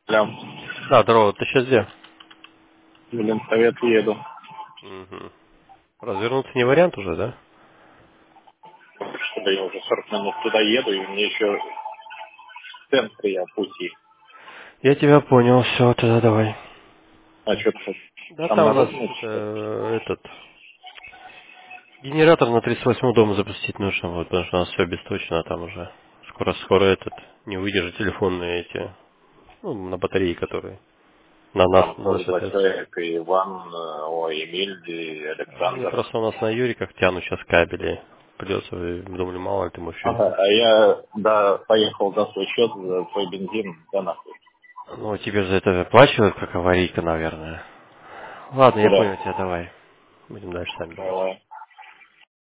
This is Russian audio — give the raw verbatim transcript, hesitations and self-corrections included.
Прям, Да, здорово, ты сейчас где? блин, совет еду. Угу. Развернуться не вариант уже, да? Что-то я уже сорок минут туда еду, и мне еще в центре я в пути. Я тебя понял, все, тогда давай. А что ты хочешь? Да Там там у нас народ нет, что ли? э, этот генератор на тридцать восьмом дома запустить нужно, вот, потому что у нас все бесточно, а там уже скоро скоро этот не выдержит телефонные эти, ну, на батареи, которые на нас, Там на тоже наш два АТС. человека, и Иван, э, ой, Эмиль, и Они Александр. просто у нас на Юриках тянут сейчас кабели. Придется, думали, мало ли ты можешь еще. Ага, а я, да, поехал за свой счет, за свой бензин, да нахуй. Ну, тебе за это выплачивают, как аварийка, наверное. Ладно, я Куда? понял тебя, давай. Будем дальше сами думать. Давай.